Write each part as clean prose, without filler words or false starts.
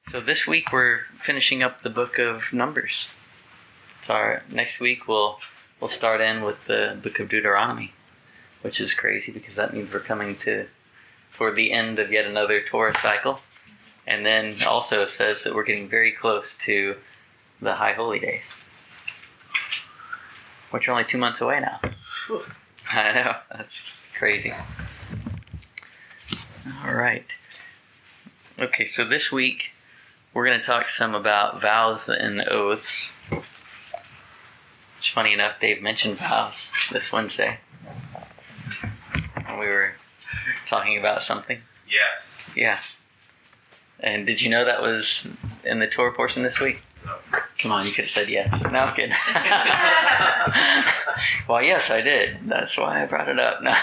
So this week we're finishing up the book of Numbers. So next week we'll start in with the book of Deuteronomy, which is crazy because that means we're coming toward the end of yet another Torah cycle. And then also it says that we're getting very close to the High Holy Days, which are only 2 months away now. I know, that's crazy. All right. Okay, so this week we're going to talk some about vows and oaths. It's funny enough, Dave mentioned vows this Wednesday when we were talking about something. Yes. Yeah. And did you know that was in the Torah portion this week? No. Come on, you could have said yes. No, I'm kidding. Well, yes, I did. That's why I brought it up. No.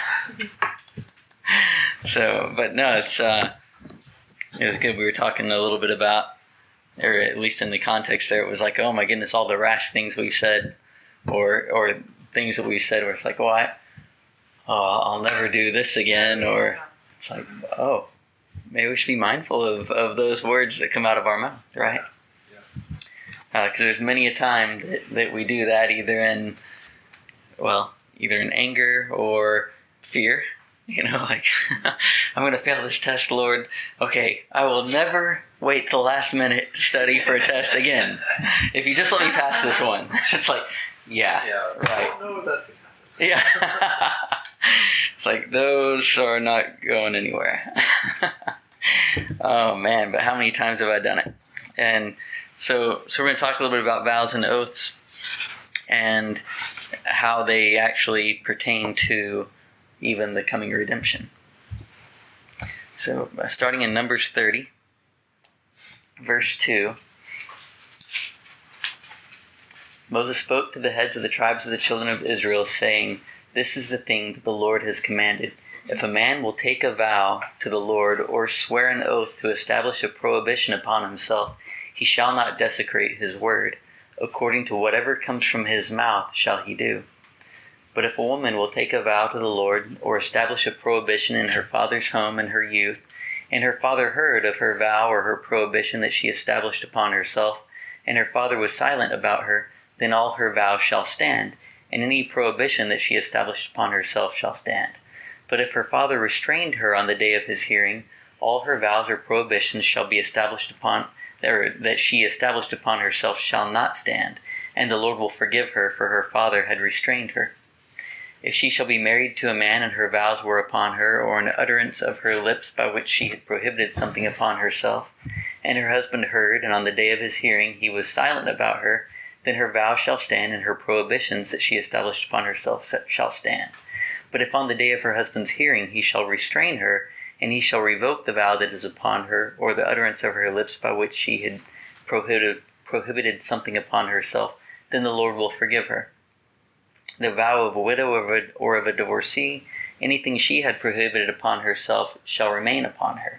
So, but no, it was good. We were talking a little bit about, or at least in the context there, it was like, oh my goodness, all the rash things we've said, or things that we've said where it's like, I'll never do this again, or it's like, oh, maybe we should be mindful of those words that come out of our mouth, right? Because there's many a time that we do that either in anger or fear. You know, like, I'm going to fail this test, Lord. Okay, I will never wait till the last minute to study for a test again. If you just let me pass this one. It's like, yeah, right. No, that's good. Yeah. It's like, those are not going anywhere. Oh, man, but how many times have I done it? And so we're going to talk a little bit about vows and oaths and how they actually pertain to even the coming redemption. So, starting in Numbers 30, verse 2, Moses spoke to the heads of the tribes of the children of Israel, saying, "This is the thing that the Lord has commanded. If a man will take a vow to the Lord or swear an oath to establish a prohibition upon himself, he shall not desecrate his word. According to whatever comes from his mouth shall he do. But if a woman will take a vow to the Lord or establish a prohibition in her father's home in her youth, and her father heard of her vow or her prohibition that she established upon herself, and her father was silent about her, then all her vows shall stand, and any prohibition that she established upon herself shall stand. But if her father restrained her on the day of his hearing, all her vows or prohibitions shall be established upon, or that she established upon herself shall not stand, and the Lord will forgive her, for her father had restrained her. If she shall be married to a man and her vows were upon her, or an utterance of her lips by which she had prohibited something upon herself, and her husband heard, and on the day of his hearing he was silent about her, then her vow shall stand, and her prohibitions that she established upon herself shall stand. But if on the day of her husband's hearing he shall restrain her, and he shall revoke the vow that is upon her, or the utterance of her lips by which she had prohibited something upon herself, then the Lord will forgive her. The vow of a widow or of a divorcee, anything she had prohibited upon herself shall remain upon her."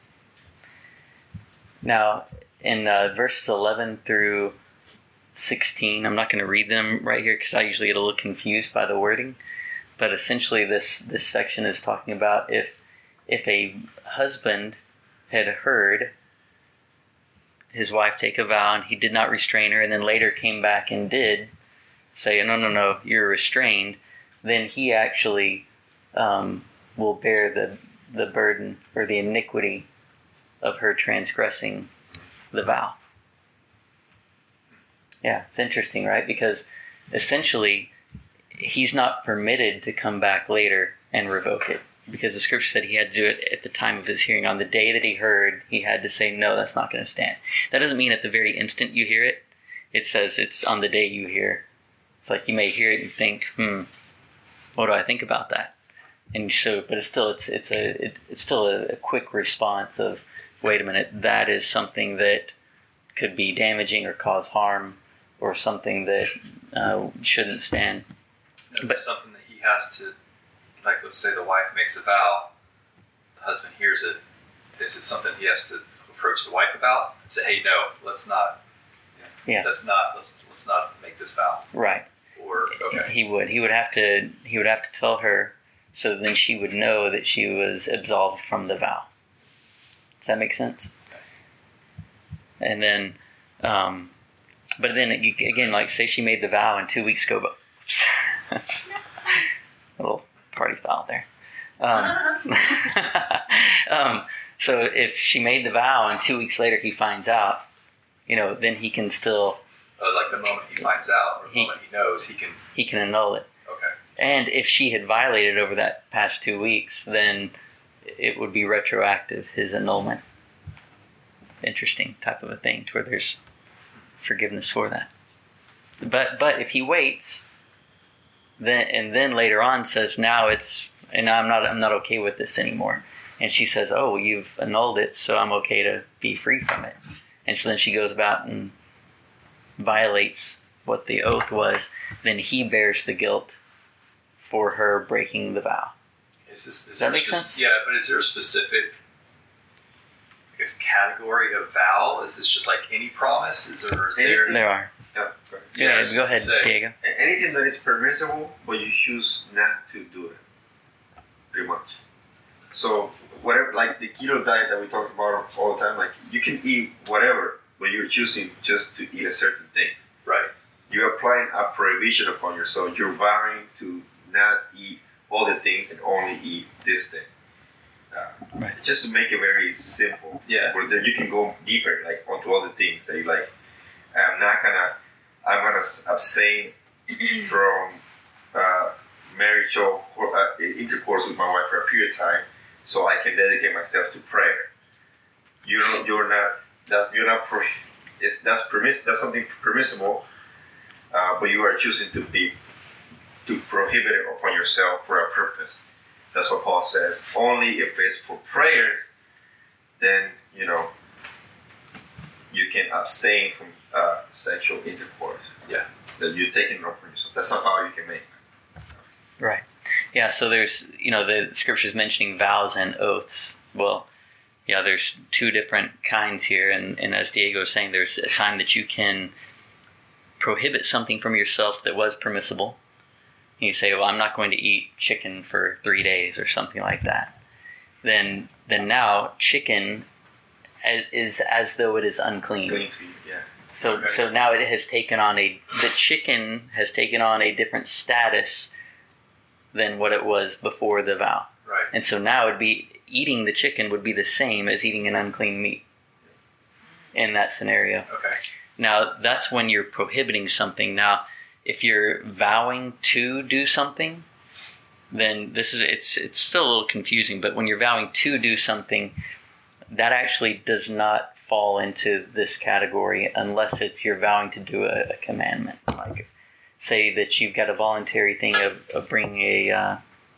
Now, in verses 11 through 16, I'm not going to read them right here because I usually get a little confused by the wording, but essentially this section is talking about if a husband had heard his wife take a vow and he did not restrain her, and then later came back and did say, no, you're restrained, then he actually will bear the burden or the iniquity of her transgressing the vow. Yeah, it's interesting, right? Because essentially, he's not permitted to come back later and revoke it, because the scripture said he had to do it at the time of his hearing. On the day that he heard, he had to say, no, that's not going to stand. That doesn't mean at the very instant you hear it. It says it's on the day you hear. It's like you may hear it and think, what do I think about that? And so, but it's still a quick response of, wait a minute, that is something that could be damaging or cause harm, or something that shouldn't stand. But something that he has to, like, let's say the wife makes a vow, the husband hears it. Is it something he has to approach the wife about and say, hey, no, let's not. Yeah. Let's not make this vow. Right. Or okay. He would have to tell her, so then she would know that she was absolved from the vow. Does that make sense? And then, but then again, like say she made the vow and 2 weeks go by. A little party foul there. So if she made the vow and 2 weeks later he finds out, then he can still... like the moment he finds out, or the moment he knows, he can annul it. Okay. And if she had violated over that past 2 weeks, then it would be retroactive, his annulment. Interesting type of a thing, to where there's forgiveness for that. But if he waits, then later on says, now I'm not okay with this anymore, and she says, oh, you've annulled it, so I'm okay to be free from it, and so then she goes about and violates what the oath was, then he bears the guilt for her breaking the vow. Does that make sense? Yeah, but is there a specific, I guess, category of vow? Is this just like any promise? There are. Yeah, go ahead, Diego. Anything that is permissible, but you choose not to do it, pretty much. So whatever, like the keto diet that we talk about all the time, like you can eat whatever, but you're choosing just to eat a certain thing. Right. You're applying a prohibition upon yourself. You're vowing to not eat all the things and only eat this thing. Right. Just to make it very simple. Yeah. Where then you can go deeper, like onto other things that you like. I'm gonna abstain from marital intercourse with my wife for a period of time, so I can dedicate myself to prayer. That's something permissible, but you are choosing to prohibit it upon yourself for a purpose. That's what Paul says. Only if it's for prayers, then you can abstain from sexual intercourse. Yeah. That you're taking it upon yourself. That's not how you can make. Right. Yeah, so there's, the scripture's mentioning vows and oaths. Well, yeah, there's two different kinds here, and as Diego was saying, there's a time that you can prohibit something from yourself that was permissible. You say, well, I'm not going to eat chicken for 3 days or something like that. Then now chicken is as though it is unclean. Clean to you, yeah. So now the chicken has taken on a different status than what it was before the vow. Right. And so now eating the chicken would be the same as eating an unclean meat in that scenario. Okay. Now that's when you're prohibiting something. Now, if you're vowing to do something, then it's still a little confusing, but when you're vowing to do something, that actually does not fall into this category unless you're vowing to do a commandment. Like, say that you've got a voluntary thing of bringing a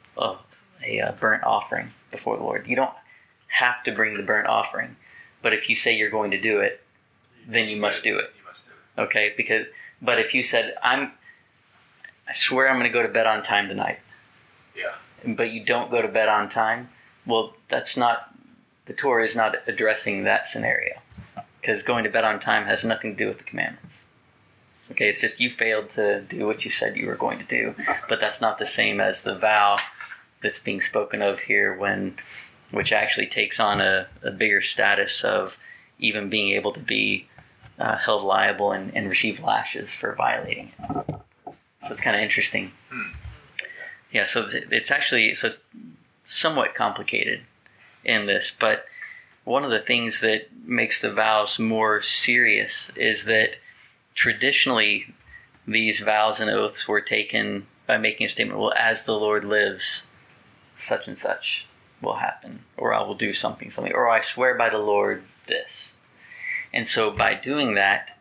burnt offering before the Lord. You don't have to bring the burnt offering, but if you say you're going to do it, then you must do it. You must do it. Okay, but if you said, I swear I'm going to go to bed on time tonight. Yeah. But you don't go to bed on time, well, the Torah is not addressing that scenario. Because going to bed on time has nothing to do with the commandments. Okay, it's just you failed to do what you said you were going to do. But that's not the same as the vow that's being spoken of here, which actually takes on a bigger status of even being able to be held liable and receive lashes for violating it. So it's kind of interesting. Yeah, so it's somewhat complicated in this, but one of the things that makes the vows more serious is that traditionally these vows and oaths were taken by making a statement, well, as the Lord lives, such and such will happen, or I will do something, or I swear by the Lord this. And so by doing that,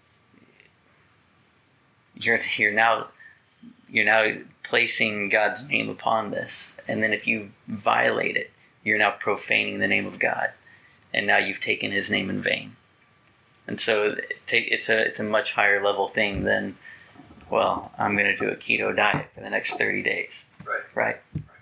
you're now placing God's name upon this. And then if you violate it, you're now profaning the name of God. And now you've taken his name in vain. And so it's a much higher level thing than, well, I'm going to do a keto diet for the next 30 days. Right?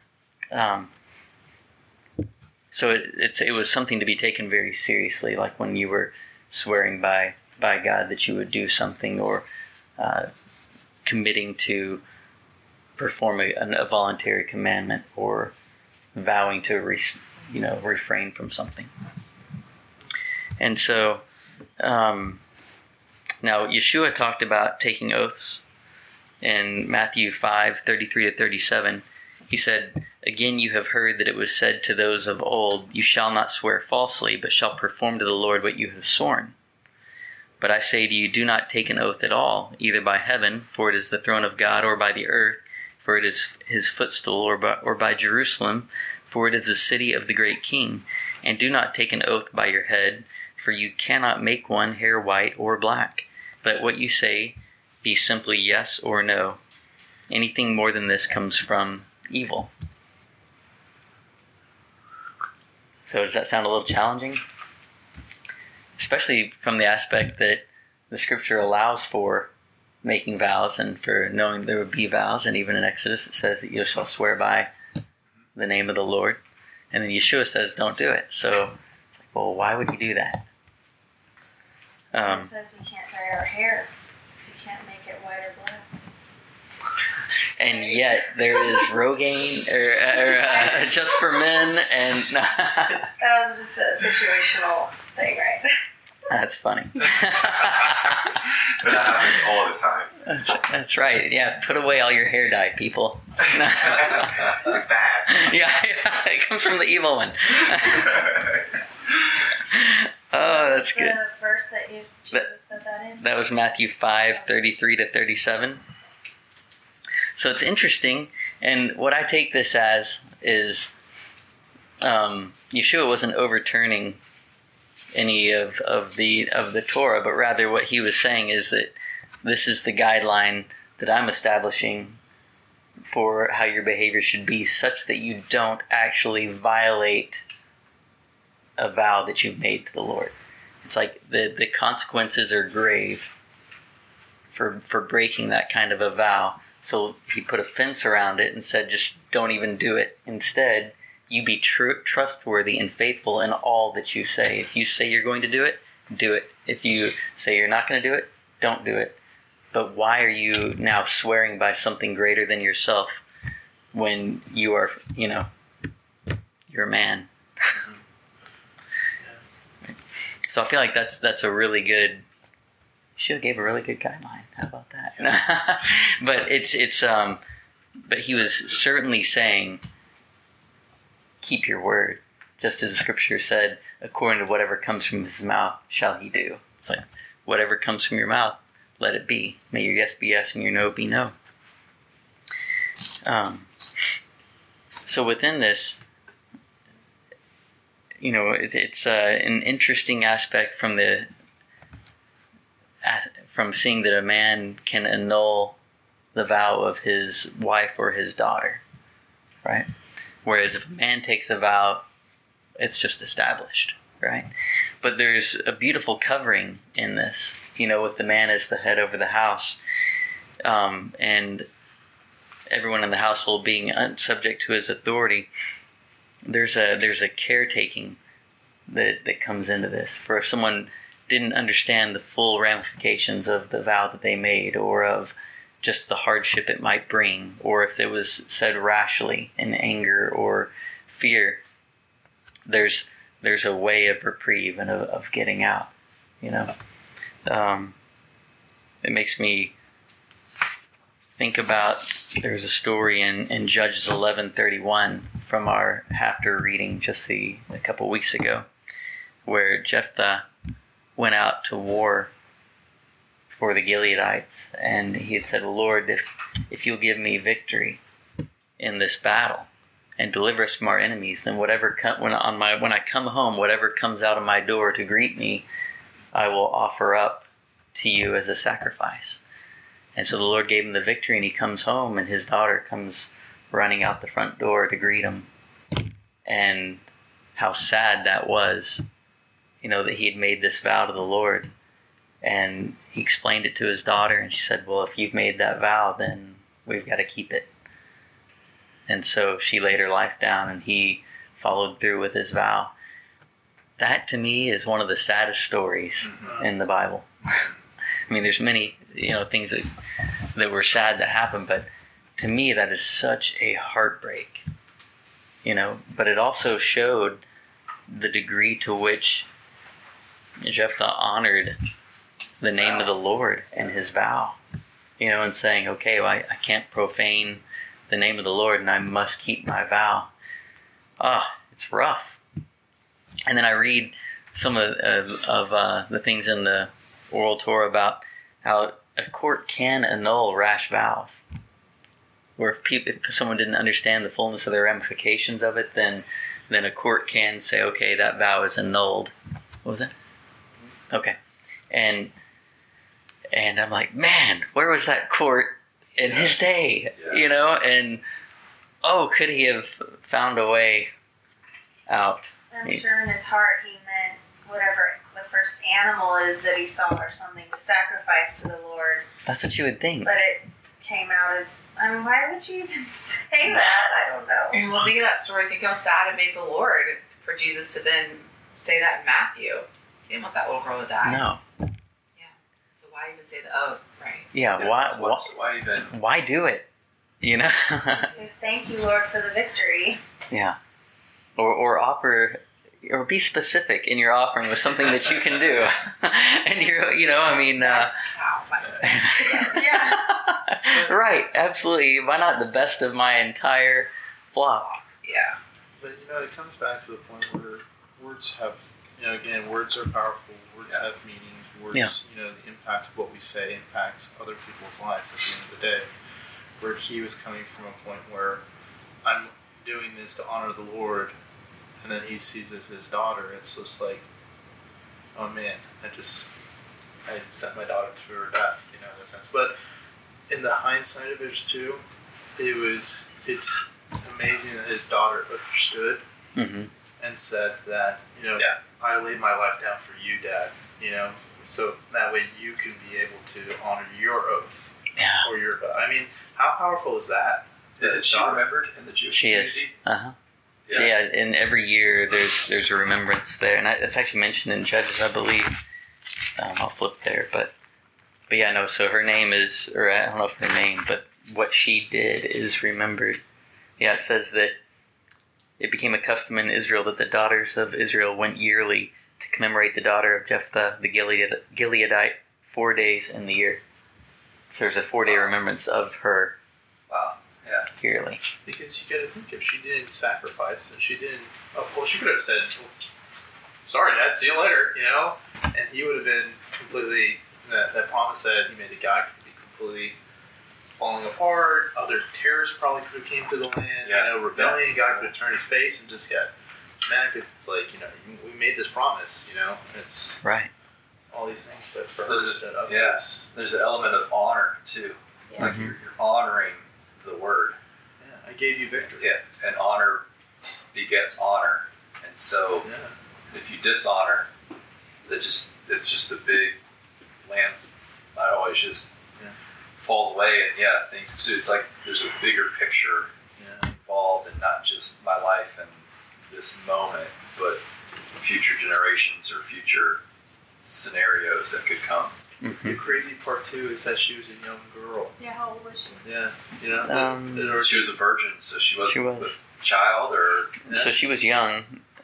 So it was something to be taken very seriously, like when you were swearing by God that you would do something, or committing to perform a voluntary commandment, or vowing to refrain from something. And so Now, Yeshua talked about taking oaths in Matthew 5:33-37. He said, "Again you have heard that it was said to those of old, 'You shall not swear falsely, but shall perform to the Lord what you have sworn.' But I say to you, do not take an oath at all, either by heaven, for it is the throne of God, or by the earth, for it is his footstool, or by Jerusalem, for it is the city of the great king. And do not take an oath by your head, for you cannot make one hair white or black. Let what you say be simply yes or no. Anything more than this comes from evil." So does that sound a little challenging? Especially from the aspect that the scripture allows for making vows and for knowing there would be vows. And even in Exodus it says that you shall swear by the name of the Lord. And then Yeshua says don't do it. So, well, why would you do that? It says we can't dye our hair, so you can't make it white or black. And yet there is Rogaine or just for men, and that was just a situational thing, right? That's funny. But that happens all the time. That's right. Yeah, put away all your hair dye, people. It's bad. Yeah, it comes from the evil one. Oh, that's good. The verse that Jesus said that in? That was Matthew 5:33-37. So it's interesting, and what I take this as is Yeshua wasn't overturning any of the Torah, but rather what he was saying is that this is the guideline that I'm establishing for how your behavior should be, such that you don't actually violate a vow that you've made to the Lord. It's like the consequences are grave for breaking that kind of a vow. So he put a fence around it and said, just don't even do it. Instead, you be trustworthy and faithful in all that you say. If you say you're going to do it, do it. If you say you're not going to do it, don't do it. But why are you now swearing by something greater than yourself when you are, you're a man? So I feel like that's a really good. She gave a really good guideline. How about that? But but he was certainly saying, keep your word, just as the scripture said, according to whatever comes from his mouth shall he do. It's like, whatever comes from your mouth, let it be. May your yes be yes and your no be no. So within this, it's an interesting aspect from seeing that a man can annul the vow of his wife or his daughter, right? Whereas if a man takes a vow, it's just established, right? But there's a beautiful covering in this, with the man as the head over the house, and everyone in the household being subject to his authority. There's a caretaking that comes into this. For if someone didn't understand the full ramifications of the vow that they made, or of just the hardship it might bring, or if it was said rashly in anger or fear, there's a way of reprieve and of getting out. It makes me think about, there's a story in Judges 11:31 from our Hafter reading just a couple weeks ago, where Jephthah went out to war for the Gileadites, and he had said, "Lord, if you'll give me victory in this battle and deliver us from our enemies, then when I come home, whatever comes out of my door to greet me, I will offer up to you as a sacrifice." And so the Lord gave him the victory, and he comes home, and his daughter comes running out the front door to greet him. And how sad that was, that he had made this vow to the Lord. And he explained it to his daughter, and she said, "Well, if you've made that vow, then we've got to keep it." And so she laid her life down, and he followed through with his vow. That, to me, is one of the saddest stories in the Bible. I mean, there's many, things that were sad that happened, but to me, that is such a heartbreak. But it also showed the degree to which Jephthah honored the name of the Lord and his vow, and saying, okay, well, I can't profane the name of the Lord, and I must keep my vow. It's rough. And then I read some of the things in the Oral Torah about how a court can annul rash vows. Where if someone didn't understand the fullness of the ramifications of it, then a court can say, okay, that vow is annulled. What was it? Okay. And I'm like, man, where was that court in his day? Yeah. And could he have found a way out? I'm sure in his heart he meant whatever the first animal is that he saw or something to sacrifice to the Lord. That's what you would think. But it came out as, why would you even say that? I don't know. Well, think of that story. Think how sad it made the Lord for Jesus to then say that in Matthew. He didn't want that little girl to die. No. Yeah. So why even say the oath, right? Yeah, why even? Why do it? Say thank you, Lord, for the victory. Yeah. Or offer, or be specific in your offering with something that you can do. And Yeah. Right, absolutely. Why not the best of my entire flock? Yeah. But it comes back to the point where words have, words are powerful. Words have meaning. Words, the impact of what we say impacts other people's lives at the end of the day. Where he was coming from a point where I'm doing this to honor the Lord, and then he sees it as his daughter. It's just like, oh man, I sent my daughter to her death, in a sense. But in the hindsight of it too, it's amazing that his daughter understood and said that, I laid my life down for you, Dad, so that way you can be able to honor your oath or your vow. How powerful is that? Is she remembered in the Jewish community? She is. Uh-huh. Yeah, and every year there's a remembrance there, and it's actually mentioned in Judges, I believe. I'll flip there, but yeah, no. So her name is, or I don't know if her name, but what she did is remembered. Yeah, it says that it became a custom in Israel that the daughters of Israel went yearly to commemorate the daughter of Jephthah the Gileadite 4 days in the year. So there's a 4-day remembrance of her. Wow. Yeah. Yearly. Because you got to think, if she didn't sacrifice and she didn't, she could have said, "Sorry, Dad, see you later," and he would have been completely. That promise that he made to God could be completely falling apart. Other terrorists probably could have came through the land. Rebellion. God could have turned his face and just got mad because it's like we made this promise. It's right. All these things, but for her to set up. Yes, there's an element of honor too. Yeah. Like you're honoring the word. Yeah, I gave you victory. Yeah, and honor begets honor, and so if you dishonor, it's just a big lance. It always just falls away, and things. So it's like there's a bigger picture involved, and not just my life and this moment, but future generations or future scenarios that could come. The crazy part too is that she was a young girl. Yeah, how old was she? Yeah, Or she was a virgin, so she wasn't She was. with child, or So she was young,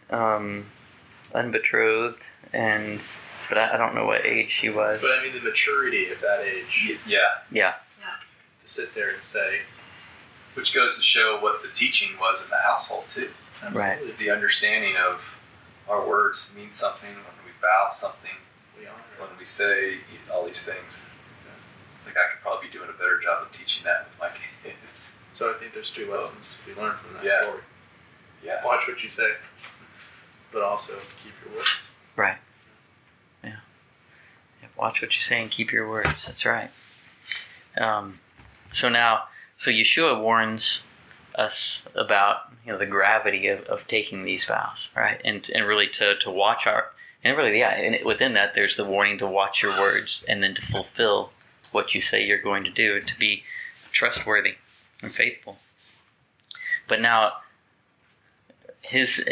unbetrothed, but I don't know what age she was. But the maturity of that age. Yeah. To sit there and say, which goes to show what the teaching was in the household too. Right. The understanding of our words mean something when we vow something. When we say all these things, like I could probably be doing a better job of teaching that with my kids. So I think there's 2 lessons we learn from that story. Yeah. Watch what you say, but also keep your words. Right. Yeah. Watch what you say and keep your words. That's right. So Yeshua warns us about the gravity of taking these vows, right? And really to watch and within that there's the warning to watch your words and then to fulfill what you say you're going to do, to be trustworthy and faithful. But now his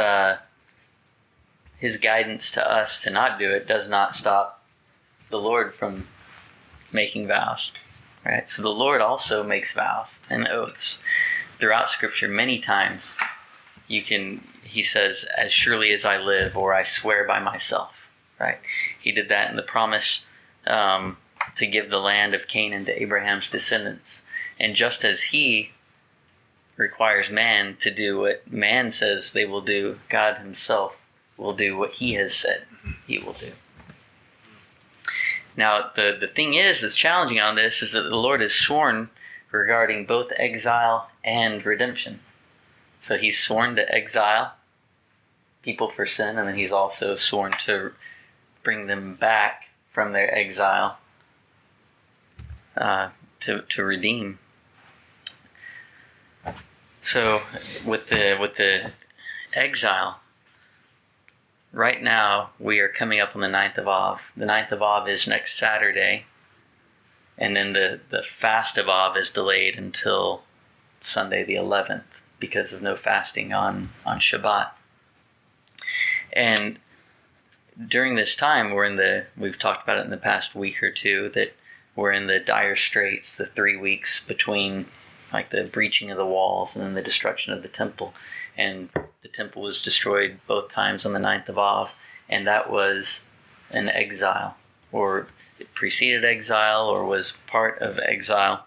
guidance to us to not do it does not stop the Lord from making vows, right? So the Lord also makes vows and oaths throughout Scripture. Many times he says, "As surely as I live," or "I swear by myself," right? He did that in the promise to give the land of Canaan to Abraham's descendants. And just as he requires man to do what man says they will do, God himself will do what he has said he will do. Now, the thing is that's challenging on this is that the Lord has sworn regarding both exile and redemption. So he's sworn to exile people for sin, and then he's also sworn to bring them back from their exile to redeem. So with the exile, right now we are coming up on the 9th of Av. The 9th of Av is next Saturday, and then the fast of Av is delayed until Sunday the 11th because of no fasting on Shabbat. And during this time, we've talked about it in the past week or two, that we're in the dire straits, the 3 weeks between like the breaching of the walls and then the destruction of the temple. And the temple was destroyed both times on the 9th of Av, and that was an exile, or it preceded exile, or was part of exile.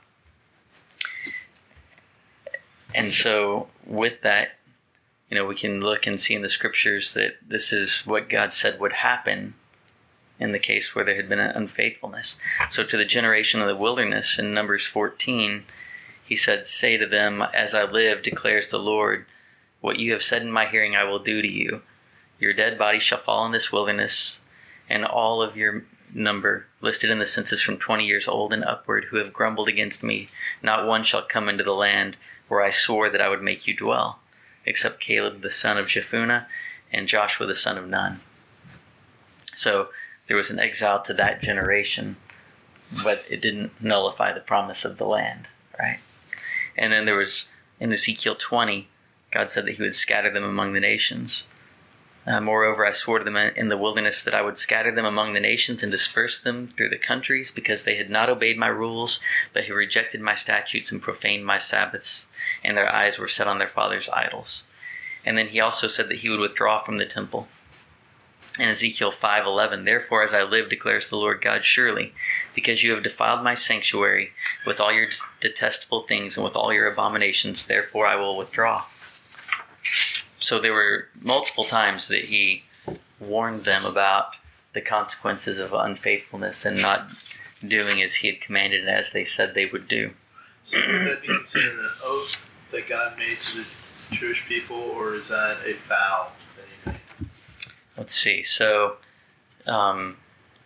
And so with that, we can look and see in the scriptures that this is what God said would happen in the case where there had been an unfaithfulness. So to the generation of the wilderness in Numbers 14, he said, "Say to them, as I live, declares the Lord, what you have said in my hearing I will do to you. Your dead bodies shall fall in this wilderness, and all of your number, listed in the census from 20 years old and upward, who have grumbled against me, not one shall come into the land where I swore that I would make you dwell, except Caleb the son of Jephunneh and Joshua the son of Nun." So there was an exile to that generation, but it didn't nullify the promise of the land, right? And then there was, in Ezekiel 20, God said that he would scatter them among the nations. Moreover, I swore to them in the wilderness that I would scatter them among the nations and disperse them through the countries, because they had not obeyed my rules, but had rejected my statutes and profaned my Sabbaths, and their eyes were set on their fathers' idols. And then he also said that he would withdraw from the temple. In Ezekiel 5:11, "Therefore, as I live, declares the Lord God, surely, because you have defiled my sanctuary with all your detestable things and with all your abominations, therefore I will withdraw." So there were multiple times that he warned them about the consequences of unfaithfulness and not doing as he had commanded and as they said they would do. So would that be considered an oath that God made to the Jewish people, or is that a vow that he made? Let's see. So, well,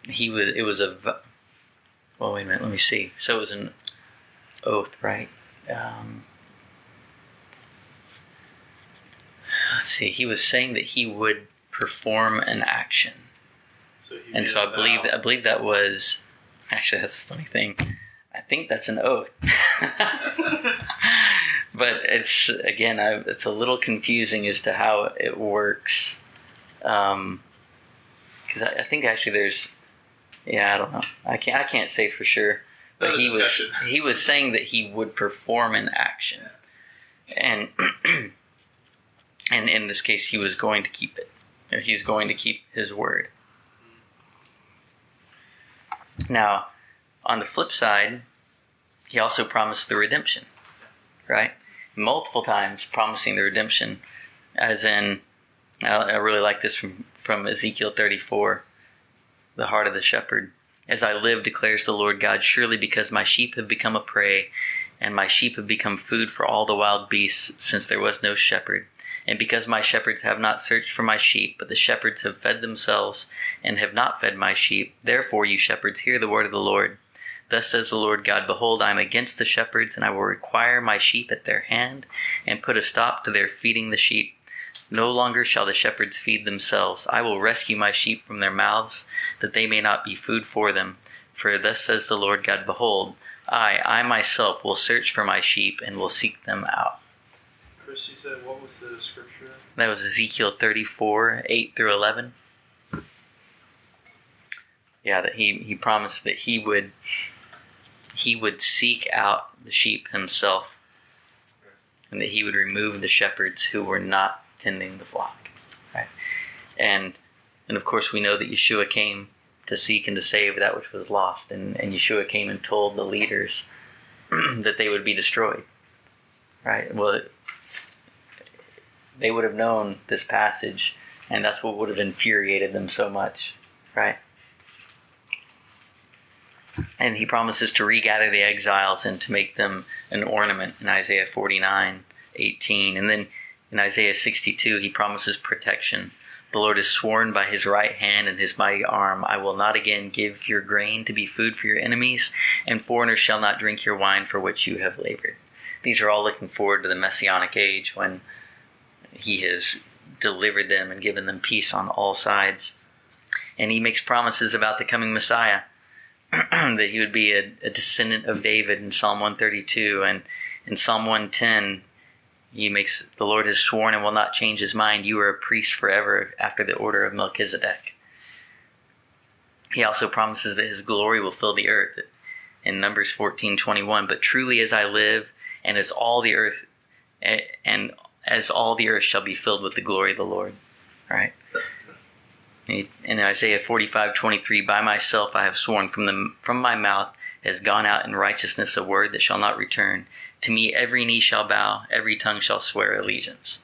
wait a minute. Let me see. So it was an oath, right? Let's see. He was saying that he would perform an action, and so I believe that was. Actually, that's a funny thing. I think that's an oath, but it's a little confusing as to how it works. Because I think actually there's, I don't know. I can't say for sure, but he was saying that he would perform an action, and in this case he was going to keep it, or he's going to keep his word. Now, on the flip side, he also promised the redemption, right? Multiple times promising the redemption, as in. I really like this from Ezekiel 34, the heart of the shepherd. "As I live, declares the Lord God, surely because my sheep have become a prey, and my sheep have become food for all the wild beasts, since there was no shepherd, and because my shepherds have not searched for my sheep, but the shepherds have fed themselves, and have not fed my sheep, therefore, you shepherds, hear the word of the Lord. Thus says the Lord God, behold, I am against the shepherds, and I will require my sheep at their hand, and put a stop to their feeding the sheep. No longer shall the shepherds feed themselves. I will rescue my sheep from their mouths, that they may not be food for them. For thus says the Lord God, behold, I myself will search for my sheep and will seek them out." Chris, you said, what was the scripture? That was Ezekiel 34, 8 through 11. Yeah, that he promised that he would seek out the sheep himself, and that he would remove the shepherds who were not tending the flock, right? And And of course we know that Yeshua came to seek and to save that which was lost. And Yeshua came and told the leaders that they would be destroyed. Right? Well, they would have known this passage, and that's what would have infuriated them so much. Right? And he promises to regather the exiles and to make them an ornament in Isaiah 49:18. And then in Isaiah 62, he promises protection. The Lord has sworn by his right hand and his mighty arm, I will not again give your grain to be food for your enemies, and foreigners shall not drink your wine for which you have labored. These are all looking forward to the Messianic age when he has delivered them and given them peace on all sides. And he makes promises about the coming Messiah, that he would be a descendant of David in Psalm 132, and in Psalm 110, the Lord has sworn and will not change his mind. You are a priest forever after the order of Melchizedek. He also promises that his glory will fill the earth in Numbers 14:21. But truly as I live, and as all the earth shall be filled with the glory of the Lord. Right? In Isaiah 45:23, by myself I have sworn, from my mouth has gone out in righteousness a word that shall not return. To me every knee shall bow, every tongue shall swear allegiance.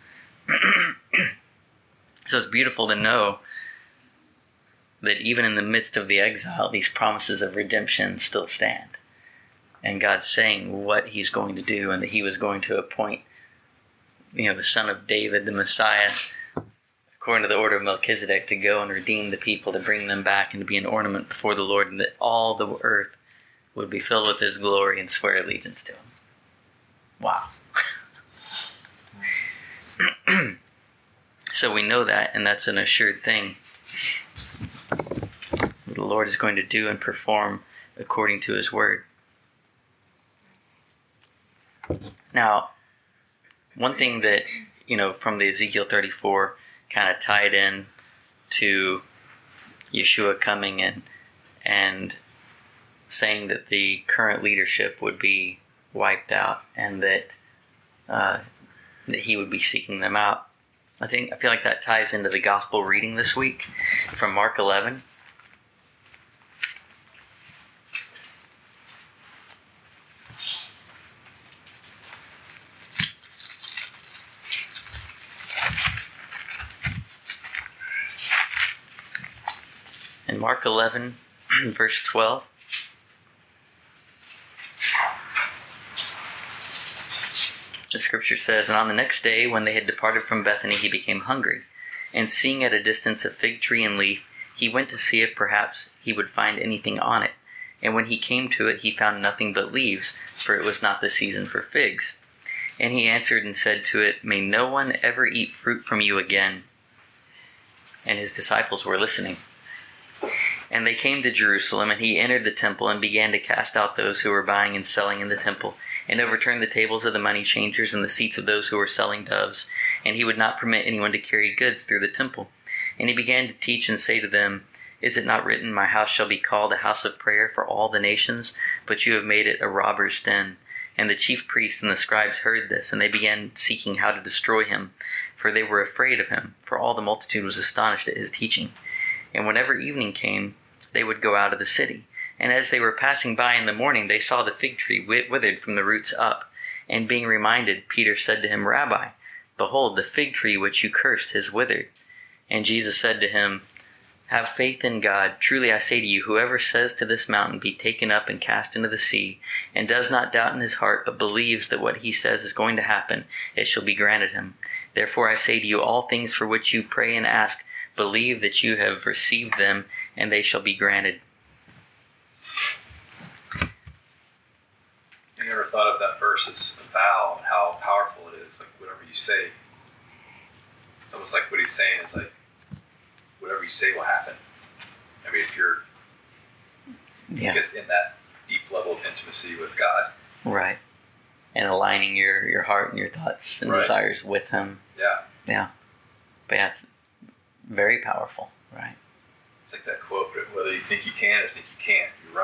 So it's beautiful to know that even in the midst of the exile, these promises of redemption still stand. And God's saying what he's going to do, and that he was going to appoint, the son of David, the Messiah, according to the order of Melchizedek, to go and redeem the people, to bring them back and to be an ornament before the Lord, and that all the earth would be filled with his glory and swear allegiance to him. Wow. So we know that, and that's an assured thing. The Lord is going to do and perform according to his word. Now, one thing that, from the Ezekiel 34 kind of tied in to Yeshua coming in and saying that the current leadership would be wiped out, and that he would be seeking them out. I feel like that ties into the gospel reading this week from Mark 11. In Mark 11, verse 12. The scripture says, And on the next day, when they had departed from Bethany, he became hungry. And seeing at a distance a fig tree and leaf, he went to see if perhaps he would find anything on it. And when he came to it, he found nothing but leaves, for it was not the season for figs. And he answered and said to it, May no one ever eat fruit from you again. And his disciples were listening. And they came to Jerusalem, and he entered the temple and began to cast out those who were buying and selling in the temple, and overturned the tables of the money changers and the seats of those who were selling doves. And he would not permit anyone to carry goods through the temple. And he began to teach and say to them, Is it not written, My house shall be called a house of prayer for all the nations? But you have made it a robber's den. And the chief priests and the scribes heard this, and they began seeking how to destroy him, for they were afraid of him, for all the multitude was astonished at his teaching. And whenever evening came, they would go out of the city. And as they were passing by in the morning, they saw the fig tree withered from the roots up. And being reminded, Peter said to him, Rabbi, behold, the fig tree which you cursed has withered. And Jesus said to him, Have faith in God. Truly I say to you, whoever says to this mountain, Be taken up and cast into the sea, and does not doubt in his heart, but believes that what he says is going to happen, it shall be granted him. Therefore I say to you, all things for which you pray and ask, believe that you have received them, and they shall be granted. You ever thought of that verse as a vow and how powerful it is? Like whatever you say, it's almost like what he's saying is like, whatever you say will happen. I mean, if you're I guess in that deep level of intimacy with God. Right. And aligning your heart and your thoughts and desires with him. Yeah. Yeah. But yeah, it's very powerful, right? It's like that quote, whether you think you can or think you can't, you're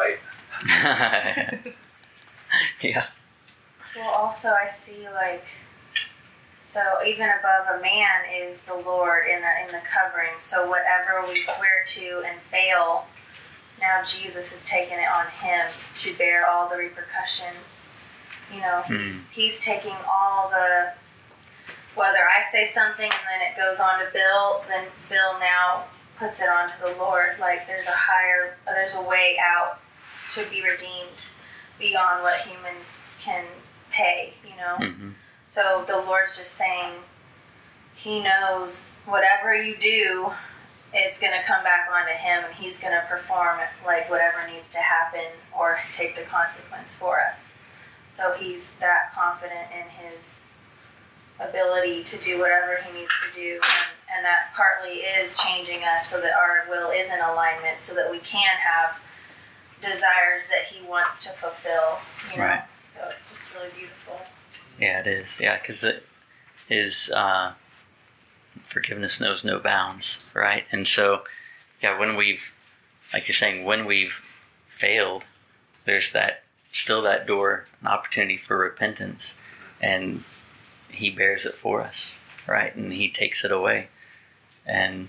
right. Yeah. Well, also I see So even above a man is the Lord in the covering. So whatever we swear to and fail, now Jesus has taken it on him to bear all the repercussions. You know, he's taking all the, whether I say something and then it goes on to Bill, then Bill now puts it on to the Lord. Like there's a way out to be redeemed beyond what humans can pay, you know. Mm-hmm. So the Lord's just saying, he knows whatever you do, it's going to come back onto him, and he's going to perform like whatever needs to happen or take the consequence for us. So he's that confident in his ability to do whatever he needs to do, and that partly is changing us so that our will is in alignment, so that we can have desires that he wants to fulfill, you know. Right. So it's just really beautiful. Yeah, it is. Yeah, because his forgiveness knows no bounds, right? And so, yeah, when we've, like you're saying, when we've failed, there's still that door, an opportunity for repentance, and he bears it for us, right? And he takes it away. And,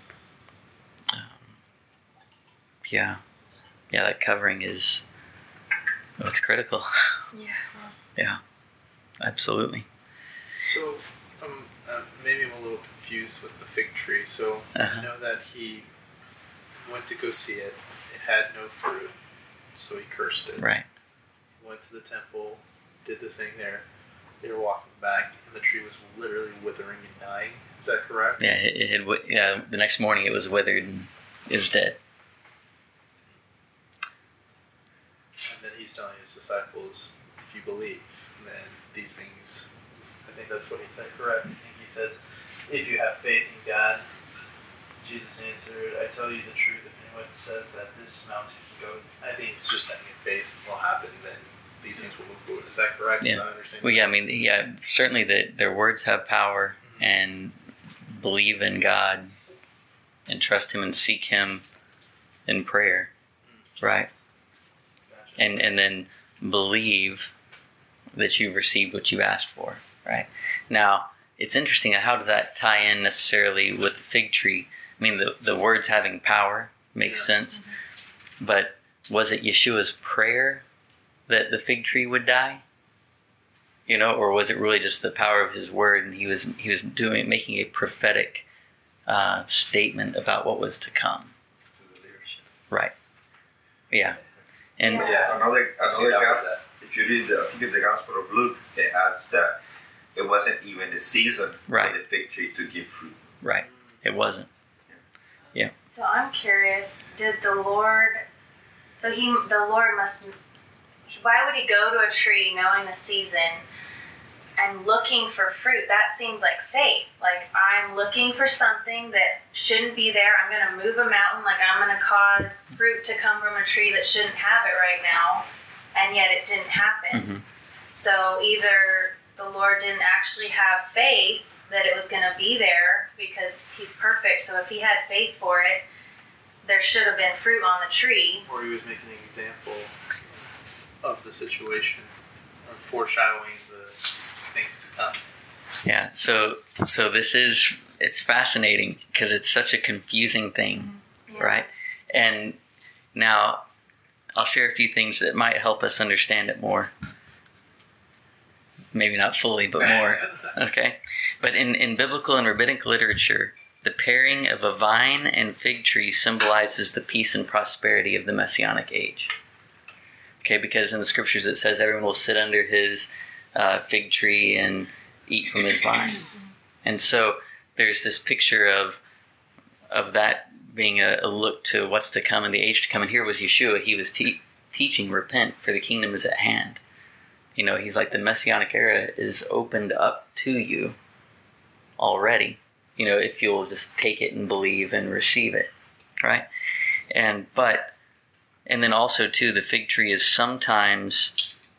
yeah, that covering is what's critical. Yeah. Yeah, absolutely. So, maybe I'm a little confused with the fig tree. So, I know that he went to go see it. It had no fruit, so he cursed it. Right. He went to the temple, did the thing there. They were walking back, and the tree was literally withering and dying. Is that correct? Yeah, the next morning it was withered and it was dead. And then he's telling his disciples, if you believe, then these things, I think that's what he said, correct? I think he says, if you have faith in God, Jesus answered, I tell you the truth, if anyone says that this mountain can go, I think it's just saying if faith will happen, then these things will move forward. Is that correct? Yeah. Is that understanding? Well, yeah, I mean, certainly their words have power, and believe in God and trust him and seek him in prayer, right? Gotcha. And then believe that you've received what you asked for, right? Now, it's interesting, how does that tie in necessarily with the fig tree? I mean, the words having power makes sense, but was it Yeshua's prayer that the fig tree would die? You know, or was it really just the power of his word, and he was making a prophetic statement about what was to come? Right. Yeah. And Another gospel. If you read I think it's the Gospel of Luke, it adds that it wasn't even the season Right. for the fig tree to give fruit. right, it wasn't. Yeah. So I'm curious, did the Lord, why would he go to a tree knowing the season and looking for fruit? That seems like faith. Like, I'm looking for something that shouldn't be there. I'm going to move a mountain. Like, I'm going to cause fruit to come from a tree that shouldn't have it right now. And yet it didn't happen. Mm-hmm. So either the Lord didn't actually have faith that it was going to be there because he's perfect. So if he had faith for it, there should have been fruit on the tree. Or he was making an example of the situation, or foreshadowing the things to come. Yeah, so it's fascinating because it's such a confusing thing, Yeah. right? And now I'll share a few things that might help us understand it more. Maybe not fully, but more. Okay? But in biblical and rabbinic literature, the pairing of a vine and fig tree symbolizes the peace and prosperity of the Messianic age. Okay, because in the scriptures it says everyone will sit under his fig tree and eat from his vine. And so there's this picture of that being a look to what's to come and the age to come. And here was Yeshua. He was teaching, repent, for the kingdom is at hand. You know, he's like, the Messianic era is opened up to you already. You know, if you'll just take it and believe and receive it, right? And then also too, the fig tree is sometimes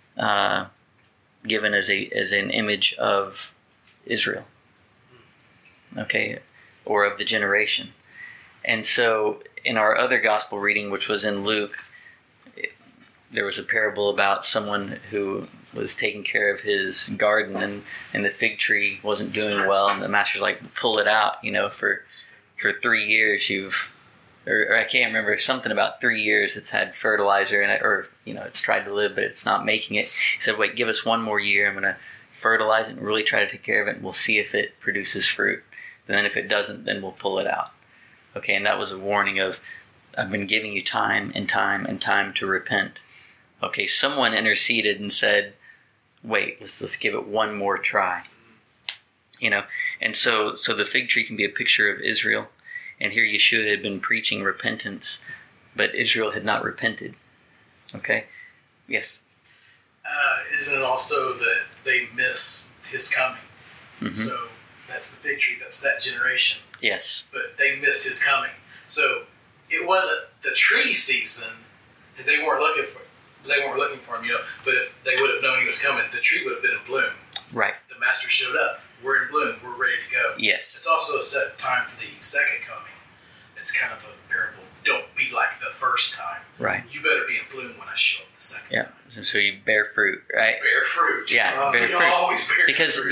given as an image of Israel, okay, or of the generation. And so in our other gospel reading, which was in Luke, there was a parable about someone who was taking care of his garden, and the fig tree wasn't doing well, and the master's like, pull it out, for 3 years or I can't remember, something about 3 years it's had fertilizer in it, or it's tried to live but it's not making it. He said, wait, give us 1 more year, I'm going to fertilize it and really try to take care of it, and we'll see if it produces fruit. And then if it doesn't, then we'll pull it out. Okay, and that was a warning of, I've been giving you time and time and time to repent. Okay, someone interceded and said, wait, let's give it 1 more try. And so the fig tree can be a picture of Israel. And here Yeshua had been preaching repentance, but Israel had not repented. Okay? Yes? Isn't it also that they missed his coming? Mm-hmm. So that's the fig tree, that's that generation. Yes. But they missed his coming. So it wasn't the tree season. They weren't looking for him, but if they would have known he was coming, the tree would have been in bloom. Right. The master showed up. We're in bloom. We're ready to go. Yes. It's also a set time for the second coming. It's kind of a parable. Don't be like the first time. Right. You better be in bloom when I show up the second time. Yeah. So you bear fruit, right? Bear fruit. Yeah, bear you fruit. always bear fruit.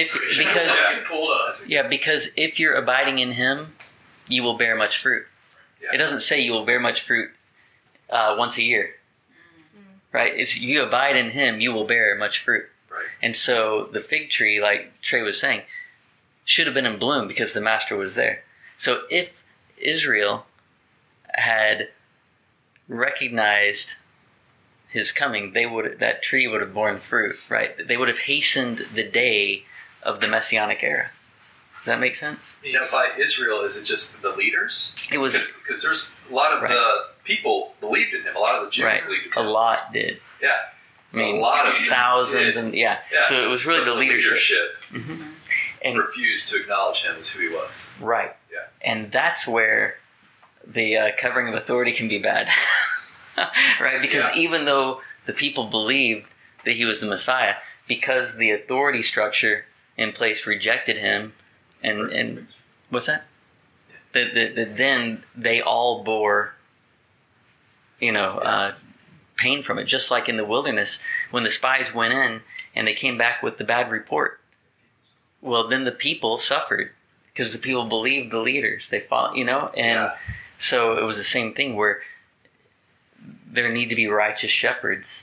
Because if you're abiding in Him, you will bear much fruit. Yeah. It doesn't say you will bear much fruit once a year, right? It's you abide in Him, you will bear much fruit. Right. And so the fig tree, like Trey was saying, should have been in bloom because the master was there. So if Israel had recognized his coming, that tree would have borne fruit, right? They would have hastened the day of the Messianic era. Does that make sense? Now, by Israel, is it just the leaders? It was because there's a lot of the people believed in him. A lot of the Jews believed in him. A lot did. Yeah. So I mean, a lot of thousands did. and So it was really the leadership. Mm-hmm. And refused to acknowledge him as who he was. Right. Yeah. And that's where the covering of authority can be bad. Right? Because even though the people believed that he was the Messiah, because the authority structure in place rejected him, and what's that? Then they all bore, pain from it. Just like in the wilderness, when the spies went in and they came back with the bad report. Well, then the people suffered because the people believed the leaders. They fought, and so it was the same thing where there need to be righteous shepherds,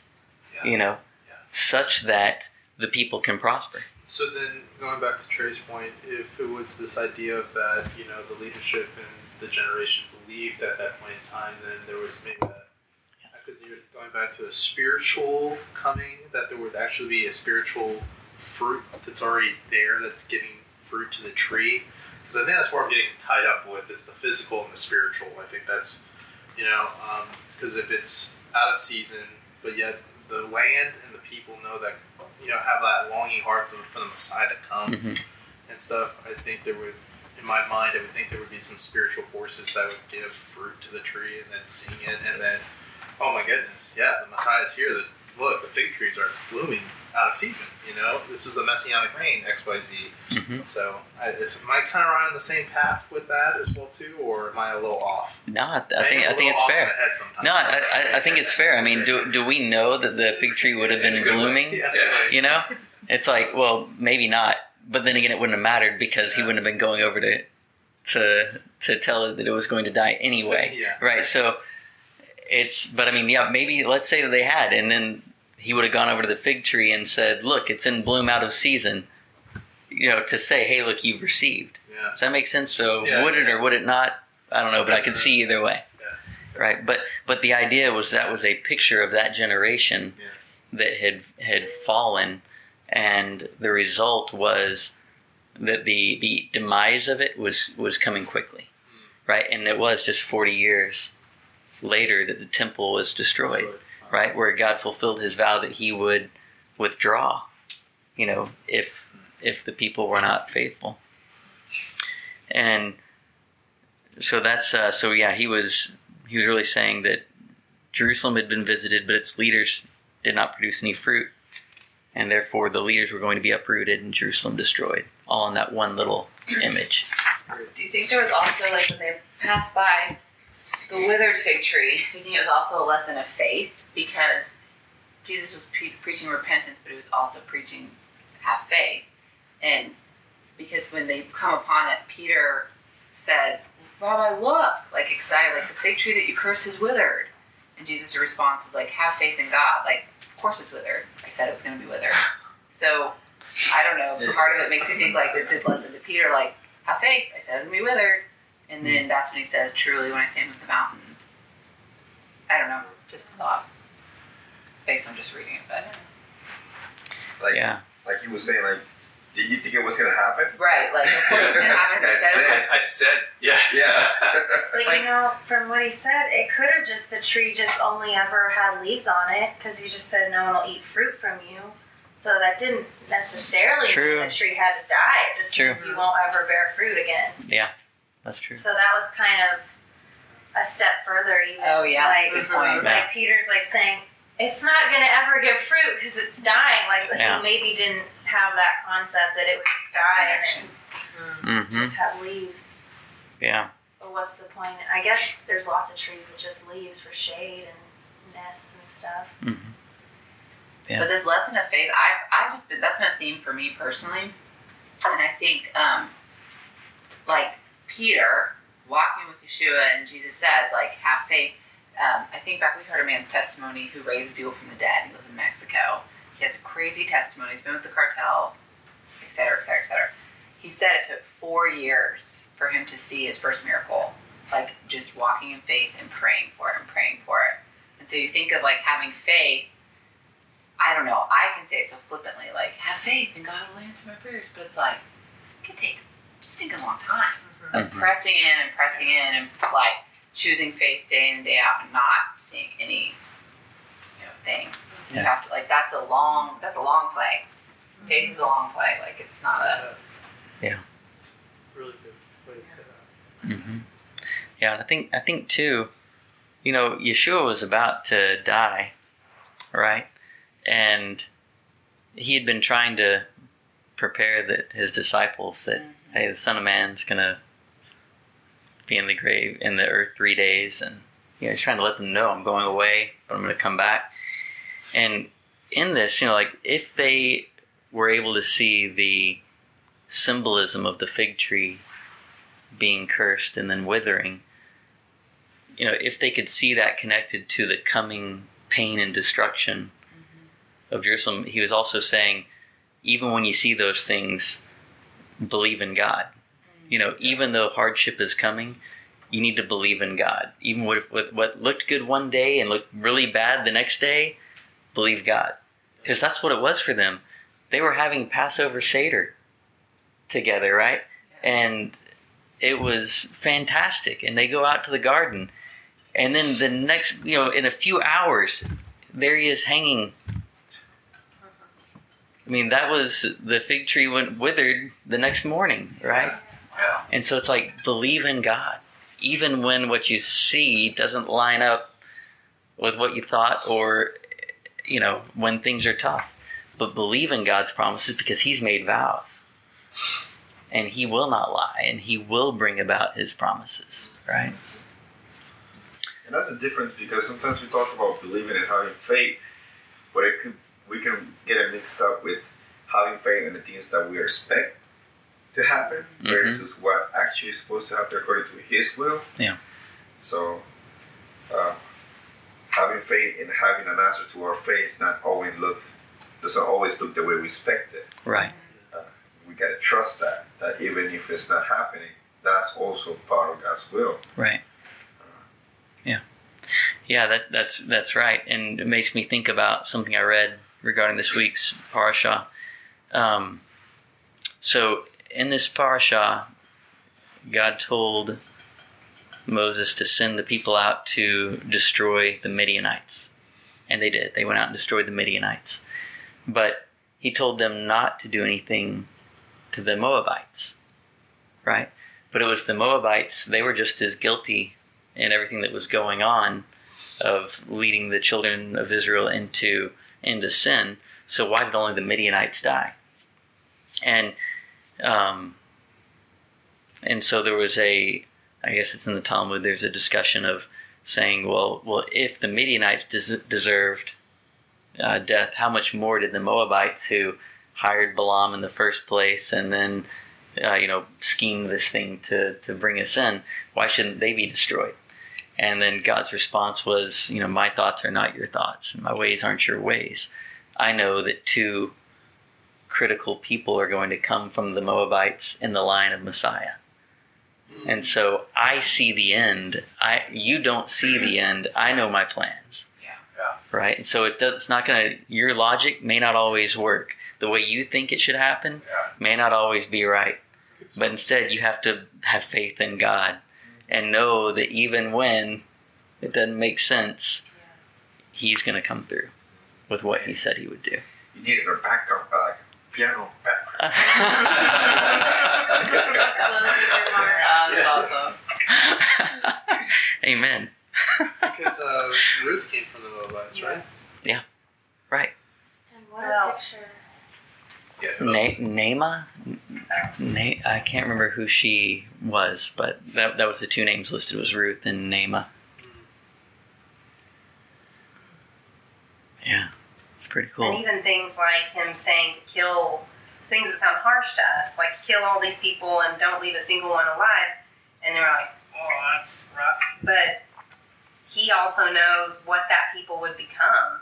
such that the people can prosper. So then, going back to Trey's point, if it was this idea of that, the leadership and the generation believed at that point in time, then there was maybe that, because you're going back to a spiritual coming, that there would actually be a spiritual fruit that's already there, that's giving fruit to the tree. Because I think that's where I'm getting tied up with, is the physical and the spiritual. I think that's, because if it's out of season, but yet the land and the people know that, have that longing heart for the Messiah to come and stuff, I think there would, in my mind, I would think there would be some spiritual forces that would give fruit to the tree and then seeing it, and then, oh my goodness, the Messiah's here. Look, the fig trees are blooming out of season. This is the Messianic reign, XYZ. Mm-hmm. So, am I kind of on the same path with that as well too, or am I a little off? No, I think it's fair. No, I think it's fair. I mean, do we know that the fig tree would have been blooming? It's like, well, maybe not. But then again, it wouldn't have mattered because he wouldn't have been going over to tell it that it was going to die anyway, right? So but I mean, maybe let's say that they had, and then he would have gone over to the fig tree and said, "Look, it's in bloom out of season." To say, "Hey, look, you've received." Yeah. Does that make sense? So would it or would it not? I don't know, but I could see either way, right? But the idea was that was a picture of that generation that had fallen, and the result was that the demise of it was coming quickly, right? And it was just 40 years later that the temple was destroyed, right? Where God fulfilled his vow that he would withdraw, if the people were not faithful. And so that's he was really saying that Jerusalem had been visited, but its leaders did not produce any fruit, and therefore the leaders were going to be uprooted and Jerusalem destroyed, all in that one little image. Do you think there was also, like, when they passed by the withered fig tree, do you think it was also a lesson of faith? Because Jesus was preaching repentance, but he was also preaching have faith. And because when they come upon it, Peter says, Rabbi, look, like excited, like the fig tree that you cursed is withered. And Jesus' response was like, have faith in God. Like, of course it's withered. I said it was going to be withered. So, I don't know. Part of it makes me think like it's a lesson to Peter, like, have faith. I said it was going to be withered. And then that's when he says, truly, when I stand with the mountains. I don't know. Just a thought. Based on just reading it, but. Like he was saying, like, did you think it was going to happen? Right, like, of course it's going to happen. I said, yeah. But from what he said, it could have just, the tree just only ever had leaves on it, because he just said no one will eat fruit from you. So that didn't necessarily mean the tree had to die. It just means you won't ever bear fruit again. Yeah, that's true. So that was kind of a step further even. Oh, yeah, that's a good point. Like Peter's like saying, it's not going to ever give fruit because it's dying. Like he maybe didn't have that concept that it would just die and just have leaves. Yeah. But what's the point? I guess there's lots of trees with just leaves for shade and nests and stuff. Mm-hmm. Yeah. But this lesson of faith, I've just been, that's been a theme for me personally. And I think, like Peter walking with Yeshua, and Jesus says, like, have faith. I think back we heard a man's testimony who raises people from the dead. He lives in Mexico. He has a crazy testimony. He's been with the cartel, et cetera, et cetera, et cetera. He said it took 4 years for him to see his first miracle, like just walking in faith and praying for it and praying for it. And so you think of like having faith. I don't know. I can say it so flippantly, like have faith and God will answer my prayers, but it's like it could take a stinking long time. Like pressing in and like choosing faith day in and day out and not seeing any thing. You have to that's a long play. Faith is a long play. Like it's not a It's a really good way to say that. Mm-hmm. Yeah, and I think too, Yeshua was about to die, right? And he had been trying to prepare his disciples that hey, the Son of Man's gonna be in the grave in the earth 3 days, and he's trying to let them know I'm going away, but I'm going to come back. And in this, if they were able to see the symbolism of the fig tree being cursed and then withering, if they could see that connected to the coming pain and destruction of Jerusalem, he was also saying, even when you see those things, believe in God. Even though hardship is coming, you need to believe in God. Even with what looked good one day and looked really bad the next day, believe God. Because that's what it was for them. They were having Passover Seder together, right? And it was fantastic. And they go out to the garden. And then the next, in a few hours, there he is hanging. I mean, that was, the fig tree went withered the next morning, right? Yeah. And so it's like, believe in God. Even when what you see doesn't line up with what you thought or, when things are tough. But believe in God's promises because he's made vows. And he will not lie. And he will bring about his promises, right? And that's the difference because sometimes we talk about believing and having faith, but we can get it mixed up with having faith in the things that we expect to happen versus what actually is supposed to happen according to his will. Yeah. So, having faith and having an answer to our faith doesn't always look the way we expect it. Right. We gotta trust that even if it's not happening, that's also part of God's will. Right. Yeah, that's right. And it makes me think about something I read regarding this week's parasha. So in this parasha, God told Moses to send the people out to destroy the Midianites. And they did. They went out and destroyed the Midianites. But he told them not to do anything to the Moabites. Right? But it was the Moabites, they were just as guilty in everything that was going on of leading the children of Israel into sin. So why did only the Midianites die? And so there was I guess it's in the Talmud, there's a discussion of saying, well, if the Midianites deserved death, how much more did the Moabites who hired Balaam in the first place and then schemed this thing to bring us in, why shouldn't they be destroyed? And then God's response was, my thoughts are not your thoughts, and my ways aren't your ways. I know that 2 critical people are going to come from the Moabites in the line of Messiah. And so I see the end. You don't see the end. I know my plans. Yeah. Right? And so it's not going to, your logic may not always work. The way you think it should happen may not always be right. But instead, you have to have faith in God and know that even when it doesn't make sense, He's going to come through with what He said He would do. You needed a backup, piano background. Amen. Because Ruth came from the Moabites, right? Yeah, right. And what else? Naamah? I can't remember who she was, but that was the 2 names listed, was Ruth and Naamah. Yeah, it's pretty cool. And even things like him saying to kill, things that sound harsh to us, like kill all these people and don't leave a single one alive, and they're like, oh, that's rough. But he also knows what that people would become,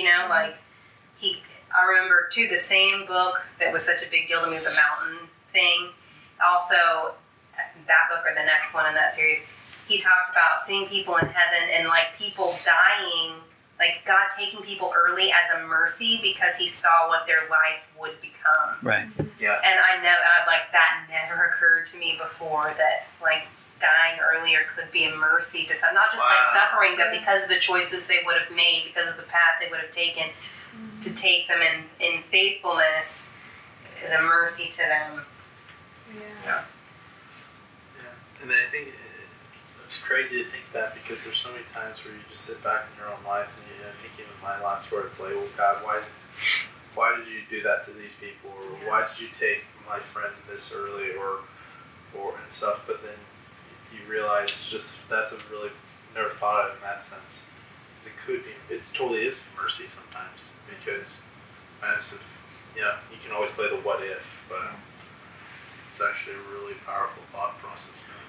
I remember, too, the same book that was such a big deal to me, the mountain thing. Also, that book or the next one in that series, he talked about seeing people in heaven and, people dying, God taking people early as a mercy because He saw what their life would become. Right. Yeah. And that never occurred to me before, that, dying earlier could be a mercy to some, not just suffering, but because of the choices they would have made, because of the path they would have taken. To take them in faithfulness is a mercy to them. Yeah. And then I think it's crazy to think that, because there's so many times where you just sit back in your own lives and you're thinking of my last words, like, well, God, why did you do that to these people, or why did you take my friend this early, or and stuff? But then you realize that's a really never thought of it in that sense. It totally is mercy sometimes, because you can always play the what if, but it's actually a really powerful thought process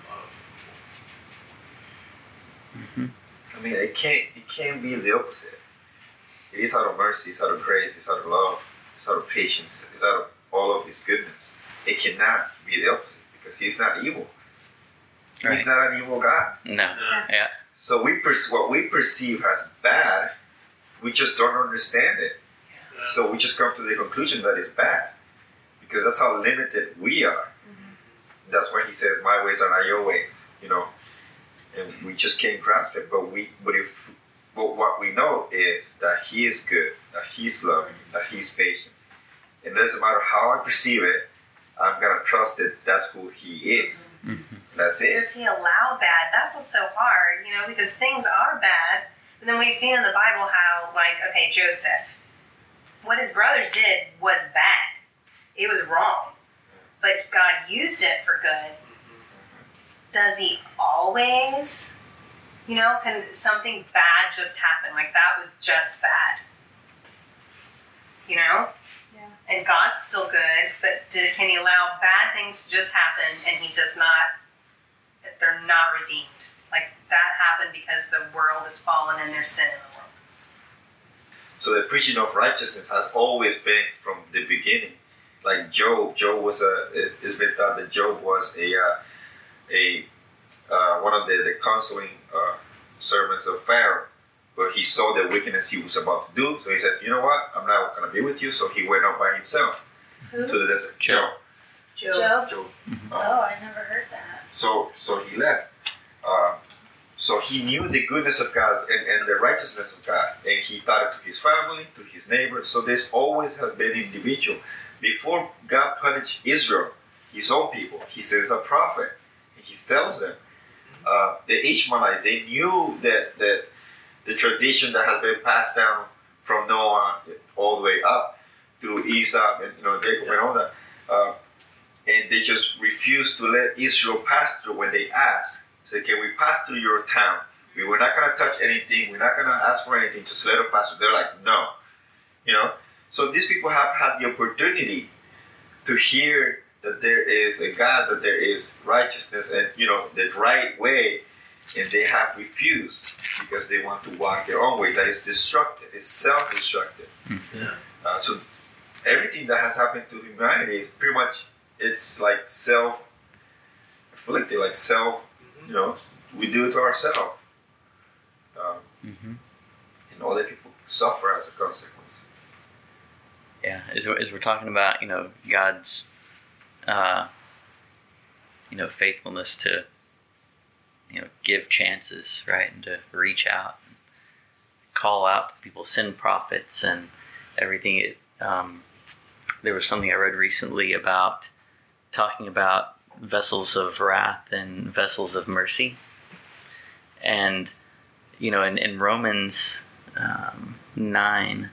Mm-hmm. I mean, it can't be the opposite. It is out of mercy, it's out of grace, it's out of love, it's out of patience, it's out of all of His goodness. It cannot be the opposite, because He's not evil. Right. He's not an evil God. No. Yeah. So what we perceive as bad, we just don't understand it. Yeah. So we just come to the conclusion that it's bad, because that's how limited we are. Mm-hmm. That's why He says, "My ways are not your ways," and we just can't grasp it. But what we know is that He is good, that He's loving, that He's patient. It doesn't matter how I perceive it, I'm gonna trust that that's who He is. Mm-hmm. That's it. Does He allow bad? That's what's so hard, because things are bad. But then we've seen in the Bible how, Joseph, what his brothers did was bad. It was wrong. But God used it for good. Does He always? Can something bad just happen? That was just bad. Yeah. And God's still good, but can He allow bad things to just happen, and He does not, they're not redeemed? That happened because the world has fallen and there's sin in the world. So the preaching of righteousness has always been from the beginning. Like Job it's been thought that Job was one of the counseling servants of Pharaoh, but he saw the wickedness he was about to do, so he said, "You know what? I'm not going to be with you." So he went out by himself Who? to the desert. Job. Job? Job. Oh, I never heard that. So he left. So he knew the goodness of God and the righteousness of God, and he taught it to his family, to his neighbors. So this always has been individual. Before God punished Israel, His own people, He sends a prophet, and He tells them. The Ishmaelites, they knew that the tradition that has been passed down from Noah all the way up through Esau and Jacob and all that, and they just refused to let Israel pass through when they asked. Said, "Can we pass through your town? We're not going to touch anything. We're not going to ask for anything. Just let us pass through." They're like, "No." You know, so these people have had the opportunity to hear that there is a God, that there is righteousness, and the right way, and they have refused because they want to walk their own way. That is destructive. It's self-destructive. Yeah. So everything that has happened to humanity is pretty much, it's like self-inflicted, like self. We do it to ourselves. And other people suffer as a consequence. Yeah, as we're talking about, God's, faithfulness to, give chances, right, and to reach out, and call out to people, send prophets, and everything. There was something I read recently about talking about vessels of wrath and vessels of mercy, and in Romans 9.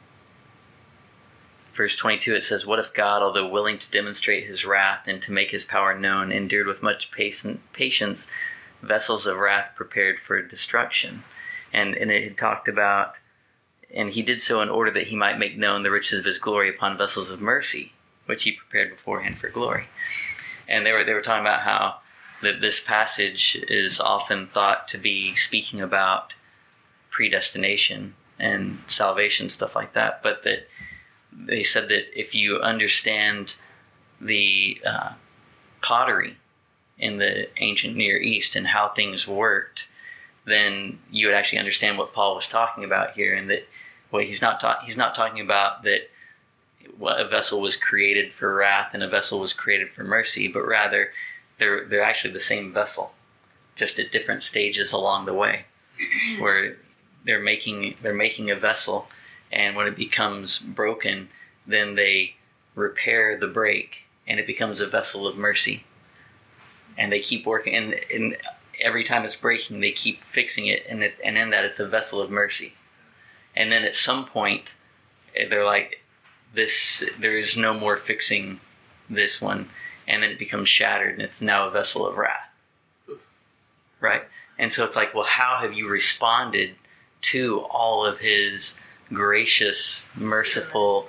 Verse 22, it says, "What if God, although willing to demonstrate his wrath and to make his power known, endured with much patience vessels of wrath prepared for destruction?" And it had talked about, and he did so in order that he might make known the riches of his glory upon vessels of mercy, which he prepared beforehand for glory. And they were talking about how that this passage is often thought to be speaking about predestination and salvation, stuff like that, but that they said that if you understand the pottery in the ancient Near East and how things worked, then you would actually understand what Paul was talking about here, and that he's not talking about that a vessel was created for wrath and a vessel was created for mercy, but rather they're actually the same vessel, just at different stages along the way, where they're making a vessel. And when it becomes broken, then they repair the break, and it becomes a vessel of mercy. And they keep working, and every time it's breaking, they keep fixing it, and in that it's a vessel of mercy. And then at some point, they're like, there is no more fixing this one, and then it becomes shattered, and it's now a vessel of wrath. Right? And so it's like, well, how have you responded to all of his gracious, merciful,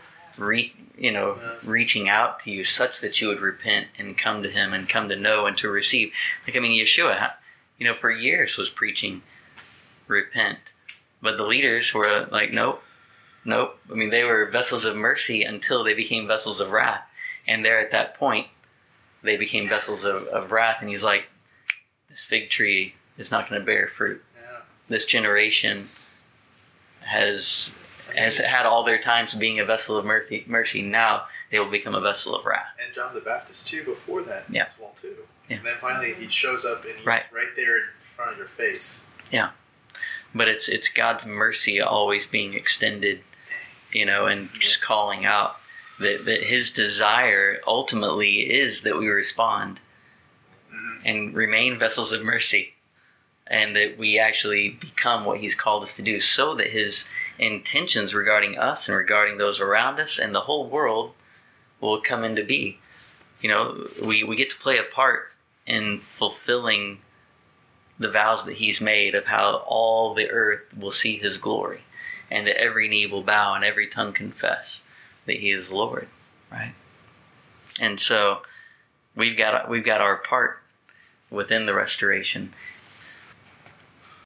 reaching out to you such that you would repent and come to him and come to know and to receive? Yeshua, for years was preaching, repent. But the leaders were like, nope. They were vessels of mercy until they became vessels of wrath. And there at that point, they became vessels of wrath. And he's like, this fig tree is not going to bear fruit. Yeah. This generation has had all their times being a vessel of mercy. Now they will become a vessel of wrath. And John the Baptist too, before that Yeah. as well too. Yeah. And then finally he shows up and he's Right. right there in front of your face. Yeah. But it's God's mercy always being extended, and just calling out that his desire ultimately is that we respond and remain vessels of mercy, and that we actually become what he's called us to do, so that his intentions regarding us and regarding those around us and the whole world will come into be. We get to play a part in fulfilling the vows that he's made of how all the earth will see his glory, and that every knee will bow and every tongue confess that he is Lord, right? And so we've got our part within the restoration,